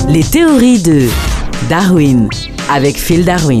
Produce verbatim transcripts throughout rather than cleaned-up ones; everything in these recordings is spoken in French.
Les théories de Darwin avec Phil Darwin.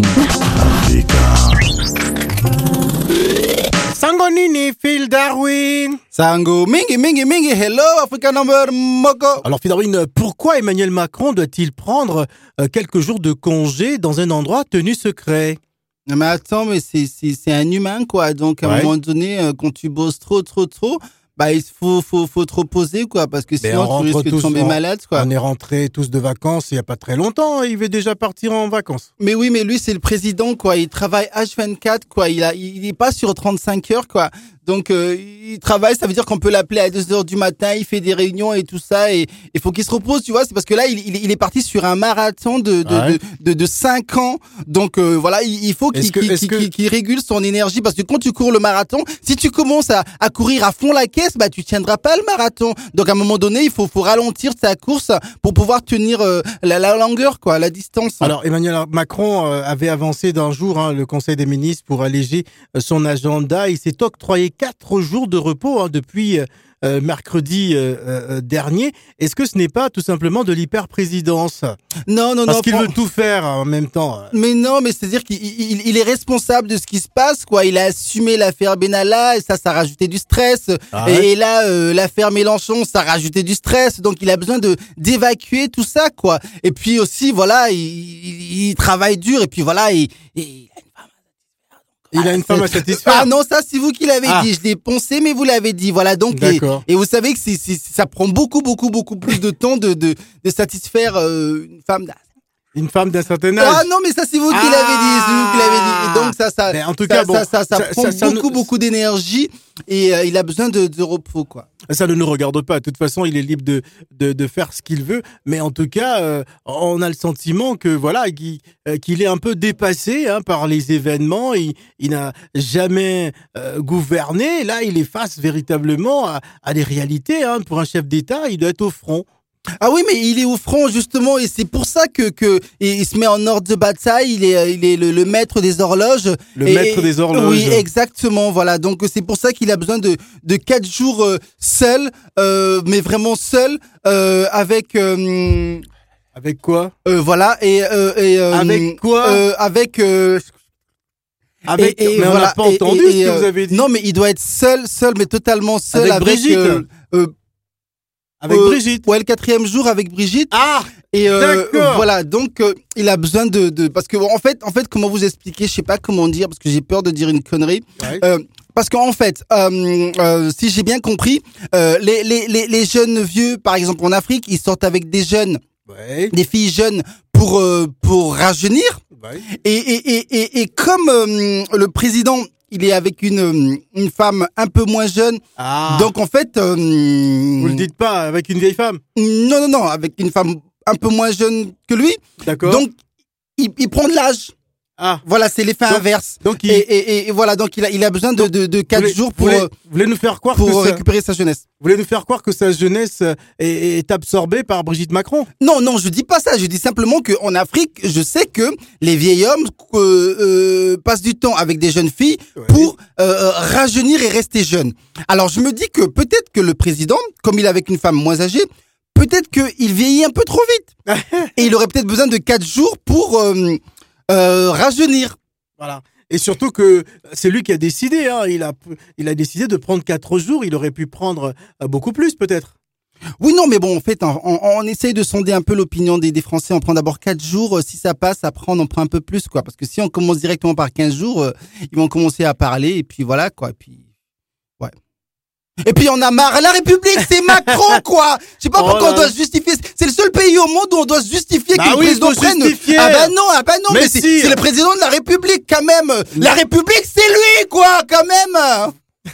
Sango nini, Phil Darwin. Sango mingi mingi mingi, hello Africa number moko. Alors Phil Darwin, pourquoi Emmanuel Macron doit-il prendre euh, quelques jours de congé dans un endroit tenu secret? Mais attends, mais c'est, c'est, c'est un humain quoi, donc à un Ouais. moment donné, euh, quand tu bosses trop trop trop, bah il faut faut faut te reposer quoi, parce que Mais sinon on tu rentre risques de tous tomber en- malade quoi. On est rentrés tous de vacances il n'y a pas très longtemps, il veut déjà partir en vacances. Mais oui, mais lui c'est le président quoi, il travaille H vingt-quatre quoi, il a il est pas sur trente-cinq heures quoi. Donc euh, il travaille, ça veut dire qu'on peut l'appeler à deux heures du matin, il fait des réunions et tout ça, et il faut qu'il se repose, tu vois, c'est parce que là il, il, il est parti sur un marathon de de Ouais. de, de, de cinq ans, donc euh, voilà, il, il faut qu'il, Est-ce que- qu'il, est-ce qu'il, que- qu'il- qu'il régule son énergie, parce que quand tu cours le marathon, si tu commences à, à courir à fond la caisse, bah tu tiendras pas le marathon. Donc à un moment donné, il faut faut ralentir ta course pour pouvoir tenir euh, la, la longueur quoi, la distance. Alors Emmanuel Macron euh, avait avancé d'un jour hein, le Conseil des ministres pour alléger euh, son agenda. Il s'est octroyé quatre jours de repos hein, depuis euh, euh, mercredi euh, euh, dernier. Est-ce que ce n'est pas tout simplement de l'hyper-présidence? non non Parce non. qu'il fran- veut tout faire en même temps. Mais non, mais c'est-à-dire qu'il il, il est responsable de ce qui se passe, quoi. Il a assumé l'affaire Benalla, et ça, ça a rajouté du stress. Ah et, ouais et là, euh, l'affaire Mélenchon, ça a rajouté du stress. Donc, il a besoin de d'évacuer tout ça, quoi. Et puis aussi, voilà, il, il, il travaille dur, et puis voilà, il, il Il a une femme à satisfaire. Ah non, ça, c'est vous qui l'avez Ah. dit. Je l'ai poncé, mais vous l'avez dit. Voilà, donc, et, D'accord. et vous savez que c'est, c'est, ça prend beaucoup, beaucoup, beaucoup plus de temps de, de, de satisfaire euh, une femme. Une femme d'un certain âge. Ah non, mais ça, c'est vous qui Ah. l'avez dit. C'est vous qui l'avez dit. Et donc, ça, ça, Mais en tout ça, cas, bon, ça, ça, ça ça- prend ça- ça beaucoup, ne- beaucoup d'énergie, et euh, il a besoin de, de repos, quoi. Ça ne nous regarde pas. De toute façon, il est libre de, de, de faire ce qu'il veut. Mais en tout cas, euh, on a le sentiment que voilà, qu'il, euh, qu'il est un peu dépassé hein, par les événements. Il, il n'a jamais euh, gouverné. Là, il est face véritablement à, à des réalités. Hein. Pour un chef d'État, il doit être au front. Ah oui, mais il est au front, justement, et c'est pour ça que, que il se met en ordre de bataille. Il est, il est le, le maître des horloges. Le Et- maître des horloges. Oui, exactement, voilà. Donc, c'est pour ça qu'il a besoin de, de quatre jours euh, seul, euh, mais vraiment seul, euh, avec, euh, Avec quoi? euh, voilà, et, euh, et euh, Avec quoi euh, avec, euh, Avec. Et- et mais on n'a voilà, pas et- entendu et- ce et, que euh, vous avez dit. Non, mais il doit être seul, seul, mais totalement seul Avec avec. Brigitte. euh, euh, Avec euh, Brigitte. Ouais, le quatrième jour avec Brigitte. Ah. Et euh, d'accord. voilà, donc euh, il a besoin de, de parce que bon, en fait, en fait, comment vous expliquer, je sais pas comment dire, parce que j'ai peur de dire une connerie. Ouais. Euh, parce qu'en fait, euh, euh, si j'ai bien compris, euh, les, les, les, les jeunes vieux, par exemple en Afrique, ils sortent avec des jeunes, Ouais. des filles jeunes pour euh, pour rajeunir. Ouais. Et, et, et, et, et comme euh, le président, il est avec une, euh, une femme un peu moins jeune, Ah. donc en fait... euh, Vous le dites pas avec une vieille femme. Non, non, non, avec une femme un peu moins jeune que lui. D'accord. Donc, il, il prend de l'âge. ah. Voilà, c'est l'effet Donc, inverse. Donc il. Et, et, et, et voilà, donc il a, il a besoin de, Donc, de, de quatre voulez- jours pour, voulez, euh, voulez nous faire croire pour que ça, récupérer sa jeunesse. voulez nous faire croire que sa jeunesse euh, est, est absorbée par Brigitte Macron. Non, non, je dis pas ça. Je dis simplement qu'en Afrique, je sais que les vieils hommes euh, euh, passent du temps avec des jeunes filles Ouais. pour euh, rajeunir et rester jeunes. Alors, je me dis que peut-être que le président, comme il est avec une femme moins âgée, peut-être qu'il vieillit un peu trop vite. Et il aurait peut-être besoin de quatre jours pour euh, euh, rajeunir. Voilà. Et surtout que c'est lui qui a décidé. Hein. Il a il a décidé de prendre quatre jours. Il aurait pu prendre euh, beaucoup plus peut-être. Oui, non, mais bon, en fait, on, on, on essaye de sonder un peu l'opinion des, des Français. On prend d'abord quatre jours. Si ça passe, après, on en prend un peu plus, quoi. Parce que si on commence directement par quinze jours, euh, ils vont commencer à parler, et puis voilà, quoi. Et puis, ouais. Et puis, on a marre. La République, c'est Macron, quoi. Je sais pas Oh pourquoi là on doit là. se justifier. C'est le seul pays au monde où on doit se justifier Bah que le oui, président il faut prenne. justifier. Ah bah non, ah bah non, Mais mais, c'est, si. c'est le président de la République, quand même. La République, c'est lui, quoi, quand même.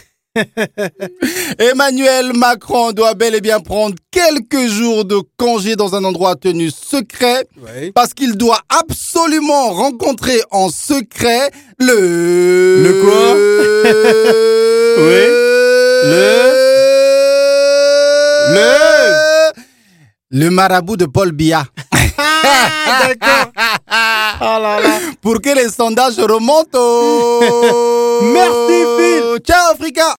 Emmanuel Macron doit bel et bien prendre quelques jours de congé dans un endroit tenu secret Ouais. parce qu'il doit absolument rencontrer en secret le... Le quoi? Oui. Le- Le... Le marabout de Paul Biya. Ah, d'accord. Oh là là. Pour que les sondages remontent. Merci, Phil. Ciao, Africa.